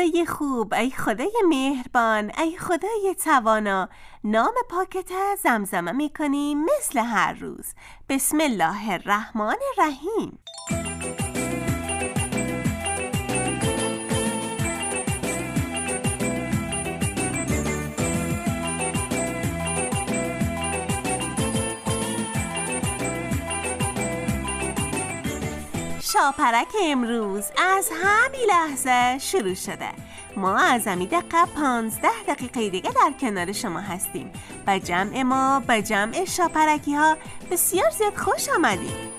خدای خوب، ای خدای مهربان، ای خدای توانا، نام پاکت زمزمه میکنیم مثل هر روز. بسم الله الرحمن الرحیم. شاپرک امروز از همین لحظه شروع شده. ما از همین دقیقه 15 دقیقه دیگه در کنار شما هستیم. به جمع ما، به جمع شاپرکی ها بسیار زیاد خوش آمدید.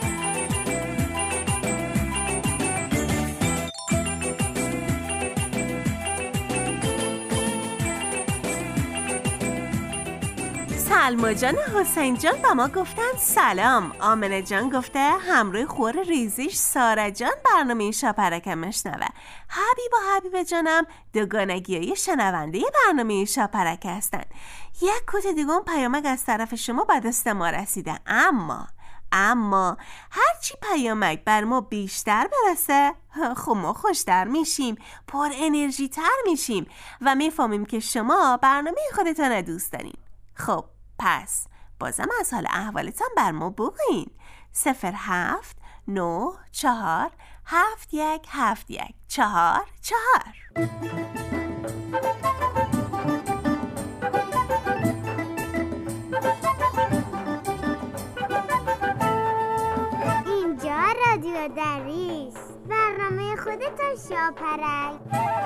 سلما جان حسین جان با ما گفتن سلام. آمنه جان گفته همراه خور ریزیش سارا جان برنامه شاپرک مشنوه. حبیب و حبیب جانم دوگانگیای شنونده برنامه شاپرک هستن. یک کوت دیگه پیامک از طرف شما به دست ما رسیده، اما هرچی پیامک بر ما بیشتر برسه خب ما خوشتر میشیم، پر انرژی تر میشیم و میفهمیم که شما برنامه خودتان دوست دارین. خب پس بازم از حال احوالتان بر ما بگوین. 0794717144. اینجا رادیو دریس، برنامه خودتان شاپرک.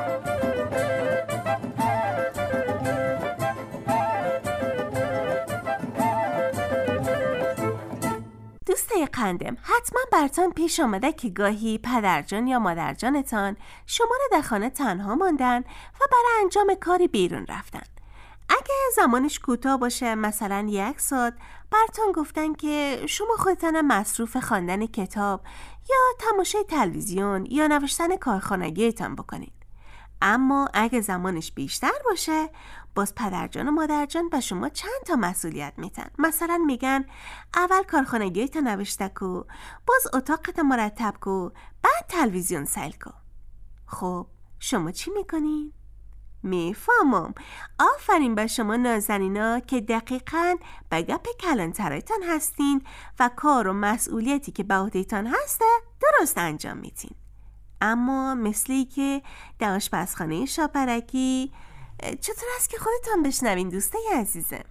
دوستای قندم، حتما براتون پیش آمده که گاهی پدرجان یا مادرجانتان شما را در خانه تنها ماندن و برای انجام کاری بیرون رفتن. اگه زمانش کوتاه باشه، مثلا 1 ساعت، براتون گفتن که شما خودتان مصروف خواندن کتاب یا تماشای تلویزیون یا نوشتن کارخانگیتان بکنید. اما اگه زمانش بیشتر باشه، باز پدرجان و مادرجان به شما چند تا مسئولیت میتن. مثلا میگن اول کارخانگیت نوشته کو، باز اتاقت مرتب کو، بعد تلویزیون سیل کو. خب شما چی میکنین؟ میفهمم. آفرین به شما نازنینا که دقیقاً به گپ کلانترایتان هستین و کار و مسئولیتی که به عهده‌تان هسته درست انجام میدین. اما مثلی که در آشپزخانه شاپرکی چطور است که خودتان بشنوین دوستای عزیزم؟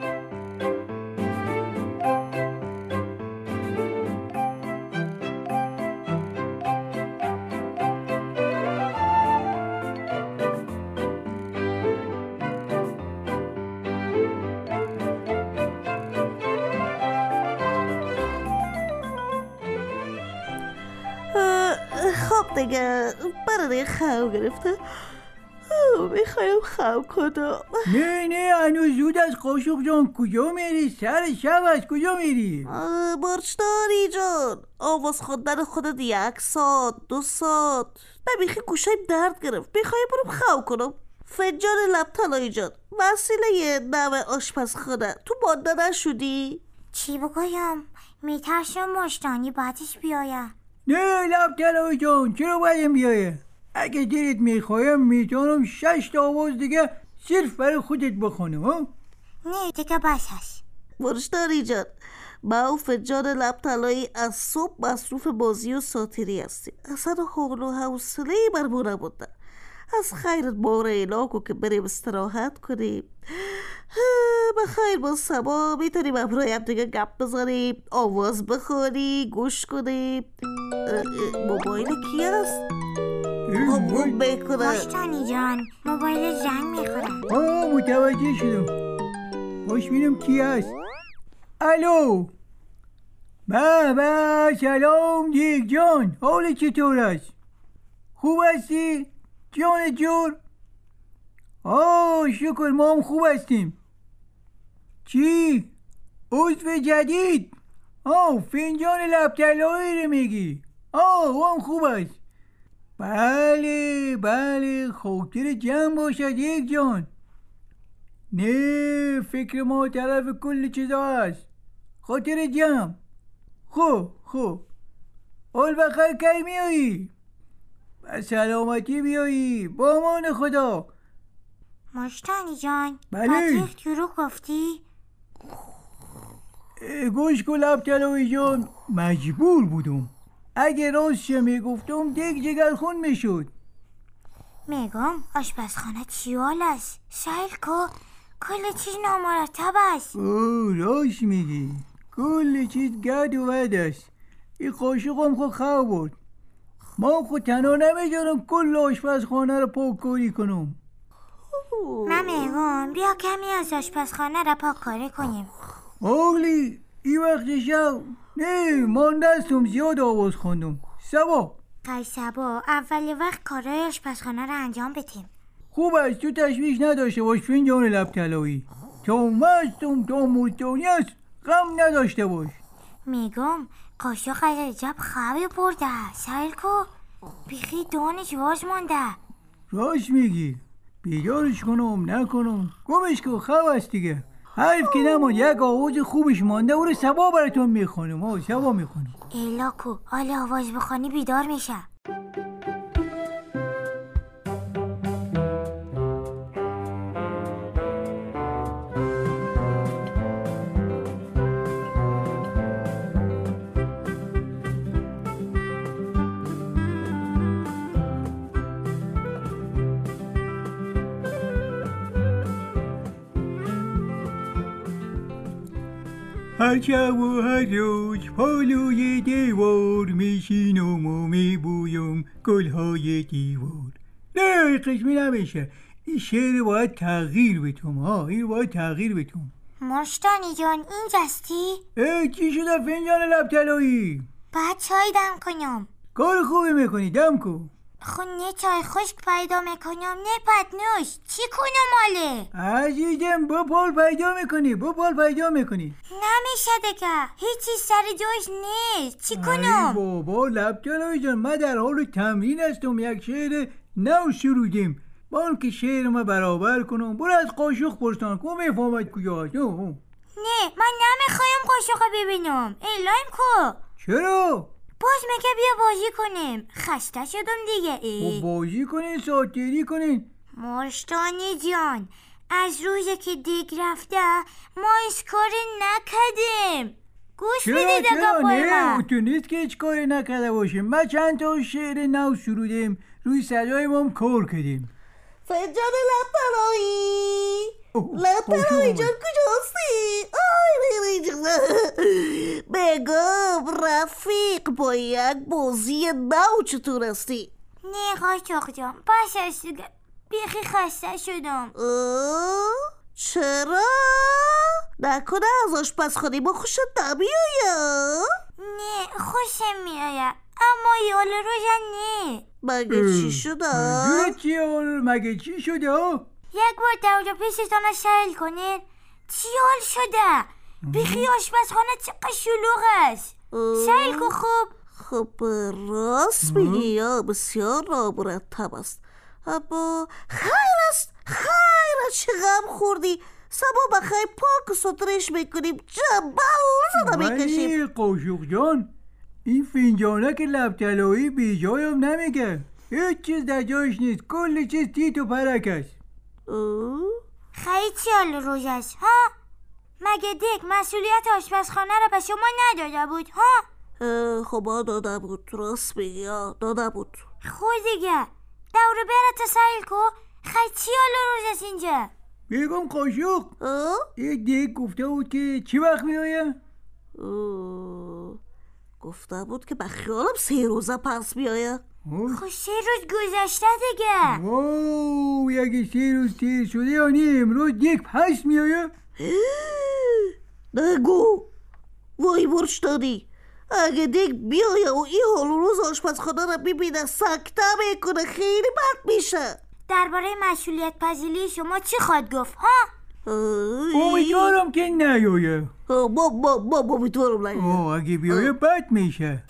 خب دیگه برای خواب گرفته، میخوایم خواب کنم. نه هنوز زود از قاشق جان. کجا میری؟ سر شب از کجا میری؟ برشداری جان، آواز خواندن خودت 1 ساعت 2 ساعت نمیخی گوشایم درد گرفت. میخوایم برم خواب کنم. فنجان لب طلایی جان، وسیله نو آشپزخانه تو مانده نشدی؟ چی بگویم؟ میترسم مشتانی بعدش بیایم. نه لب طلایی جان، چرا باید بیایه؟ اگه دلت میخوایم میتونم 6 تا آواز دیگه صرف برای خودت بخونم. ها؟ نه دیگه بس هست. برشداری جان، ما و فنجان لب طلایی از صبح مصروف بازی و ساتیری هستیم. اصلا حال و حوصله برمون نبوده. از خیرت ما را اعلام کن که بریم استراحت کنیم. بخیر با سبا میتونیم امروی هم دیگه گپ بزنیم، آواز بخونیم، گوش کنیم. موبایل کی هست؟ مشتانی جان، موبایل زنگ میخوره. متوجه شدم. باش بینم کی هست. الو. بابا سلام دیگ جان، حال چطور است؟ خوب هستی؟ جان جور؟ شکر ما هم خوب هستیم. چی؟ عضو جدید؟ فنجان لب طلایی رو میگی؟ اون خوب است. بله خاطر جمع باشد یک جان. نه فکر ما طرف کل چیزا هست. خاطر جمع. خوب حال بخیر کی میایی؟ و سلامتی بیایی. با امان خدا. مشتانی جان، بله. بطریق دروغ گفتی؟ گوش کن لبطلایی جان، مجبور بودم. اگه راستش میگفتم دیگه جگرخون میشد. میگم آشپزخانه چیال است. سیل کو کل چیز نامرتب است. راست میگی، کل چیز گد و ود است. این قاشقم خود خواه بود. ما خود تنها نمیجارم کل آشپزخانه رو پاک کنم. من میگم بیا کمی از آشپزخانه را پاک کاری کنیم. اولی این وقت شب نه، من دستم زیاد آواز خوندم. سبا سبا اول وقت کارای آشپزخانه را انجام بدیم. خوب است تو تشویش نداشته باش فنجان لبطلایی. تا مستم تا مستانی است، غم نداشته باش. میگم قاشق از عجب خوابی برده. سیل کو بیخی دانش واز مانده. راست میگی، بیدارش کنم نکنم گمش کن، خواب است دیگه. حرف که نمان، یک آواز خوبش مانده او رو سبا براتون میخونم. سبا میخونم. ایلا کو حالا آواز بخوانی بیدار میشه. هر شب و هر روز پالوی دیوار میشینم و میبویم گلهای دیوار. نه قسمی نمیشه، این شعر باید تغییر بتم. این باید تغییر بتم. مشتانی جان اینجاستی؟ چی شده فنجان لبطلایی؟ بعد چای دم کنم. کار خوبی میکنی، دم کن. خونه چای خشک پیدا میکنم نه پتنوش. چی کنم ماله؟ عزیزم بپال پیدا میکنی. نمیشه دیگه، هیچی سر جاش نیست. چی ای کنم؟ بابا لبطلایی جان، من در حال تمرین هستم. یک شعر نو شروعیم. بان که شعر ما برابر کنم. برو از قاشق پرسان کن میفهمد کجاست. نه من نمیخوایم قاشق ببینم. ایلایم کو. چرا؟ باز میگه بیا بازی کنیم. خسته شدم دیگه. بازی کنین، ساعتگیری کنین. مشتانی جان از روزی که دیگ رفته ما هیچ کاری نکردیم. گوش بدید اگه نه تو نیست که هیچ کاری نکرده باشیم. ما چند تا شعر نو شروعیم، روی صدای ما هم کار کردیم. فنجان لبطلایی جان کجاستی؟ بگم رفیق با یک بازی نو چطور هستی؟ نه قاشق جان بس است دیگه، بیخی خسته شدم. چرا؟ نکنه از آشپزخانه ما خوشت نمیآید؟ نه خوشم میآید اما یال روزن نه. مگه چی شده؟ مگه چی شده؟ یک بار دور پیشتان رو سهل کنین. چی حال شده؟ بیخی آشپزخانه چقدر شلوغ است. سهل کن خوب. خب راست میگی یا بسیار نامرتب است، اما خیر است چه غم خوردی. سبا بخیر پاک و سترش میکنیم، جنبه میکشیم. ولی قاشق جان این فنجانه که لبطلایی بی جایم نمیگه. هیچ چیز در جایش نیست، کل چیز تیت و پرک است. خیلی چی حال روز است ها؟ مگه دیگه مسئولیت آشپزخانه را به شما نداده بود ها؟ خب داده بود، راست میگی داده بود. خود دیگه دور برات سهل کو. خیلی چی حال روز است اینجا؟ بگم قاشق یک دیگه گفته بود که چی وقت میآیه؟ گفته بود که به خیالم 3 روزه پس بیایه. خب 3 روز گذشته دیگه. واو یکی 3 روز تیر شده یا نه امروز یک پس میآیه؟ نگو وای برشتانی، اگه دیگه بیایه و این حال روز آشپزخانه را ببینه سکته میکنه، خیلی بد میشه. درباره مسئولیت پذیری شما چی خواهد گفت ها؟ امیدوارم که نیایه. با امیدوارم نیایه. اگه بیایه بد میشه.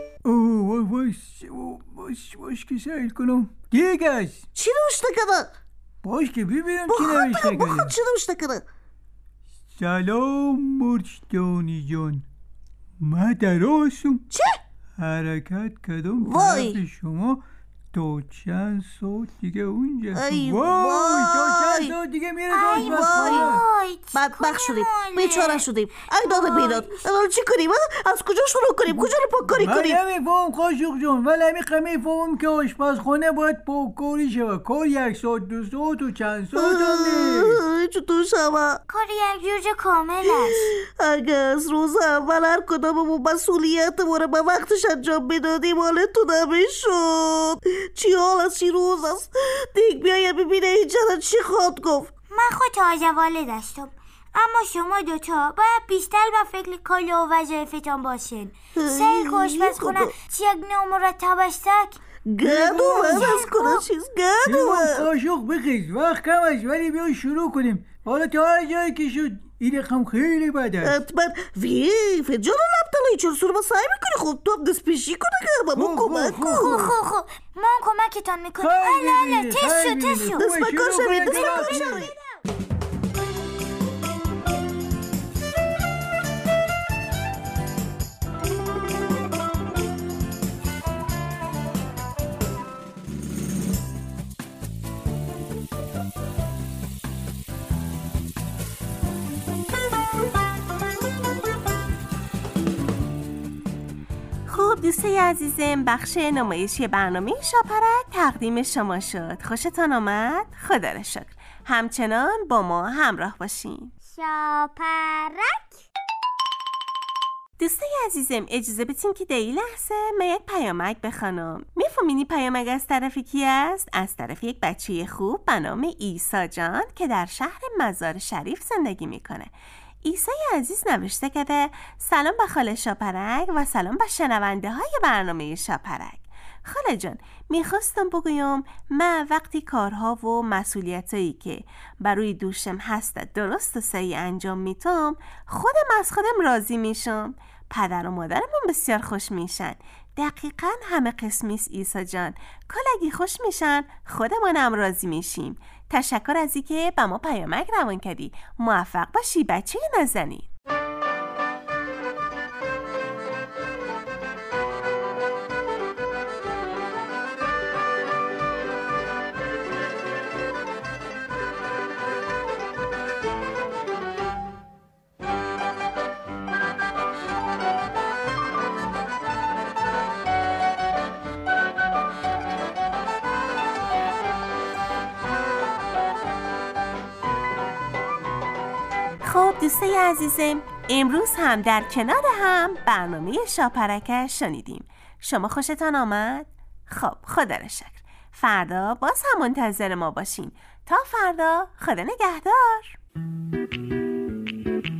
باش که سهل کنم دیگه است. چی نوشته کنه؟ باش که ببینم چی نوشته کنه. بخواد چی نوشته کنه. سلام مرشدانی جان، من در آسم چه؟ حرکت کردم طرف شما تو چند ساعت دیگه اونجا. ای وای تو چند وای ساعت دیگه میره ای آشپزخونه. وای بدبخت شدیم، بیچاره شدیم. ای داده بیداد، الان چی کنیم؟ از کجا شروع کنیم؟ کجا رو پاککاری کنیم؟ من نمیفهم قاشق جون، ولی میفهمم که آشپزخانه باید پاککاری شود. کار 1 ساعت 2 ساعت و چند ساعت هم نیست. چطور شود؟ کاری یک جورج کامل است. اگه از روز اول هر کداممون مسئولیتمون رو به وقتش انجام میدادیم حالتون نمیشد. چی حال از چی روز است؟ دیگه بیایم ببینه اینجا چی خواهد گفت. من خود تازه والد هستم، اما شما دوتا باید بیشتر به فکر کار و وظایفتان باشین. سیر که آشپزخونه یک نوع مرتب استک. گدو من از کنه چیز گدو من. قاشق بخیز، وقت کم است، ولی بیا شروع کنیم. حالا تا هر جایی که شد این رقم خیلی بد است. حتما فنجان لبتلایی چرا سر ما سعی میکنی؟ خب تو هم دست پیشی کنه که با کمک کن. خوب ما کمکتان میکنیم. اله تشو دست بکار شوید. دوستای عزیزم، بخش نمایشی برنامه شاپرک تقدیم شما شد. خوشتان آمد؟ خدا را شکر. همچنان با ما همراه باشین. شاپرک. دوستای عزیزم، اجازه بدین که در این لحظه من یک پیامک بخوانم. میفهمینی پیامک از طرف کی است؟ از طرف یک بچه خوب به نام عیسی جان که در شهر مزار شریف زندگی میکنه. عیسی عزیز نوشته که سلام به خاله شاپرک و سلام به شنونده های برنامه شاپرک. خاله جان، میخواستم بگویم من وقتی کارها و مسئولیتایی که بروی دوشم هست درست و صحیح انجام میتم، خودم از خودم راضی میشم. پدر و مادرمون بسیار خوش میشن. دقیقاً همه قسمیست عیسی جان. کلگی خوش میشن، خودمونم راضی میشیم. تشکر از اینکه به ما پیامک روان کردی. موفق باشی بچه نازنین. خب دوستای عزیزم، امروز هم در کنار هم برنامه شاپرک شنیدیم. شما خوشتان آمد؟ خب خدا را شکر. فردا باز هم منتظر ما باشین. تا فردا، خدا نگهدار.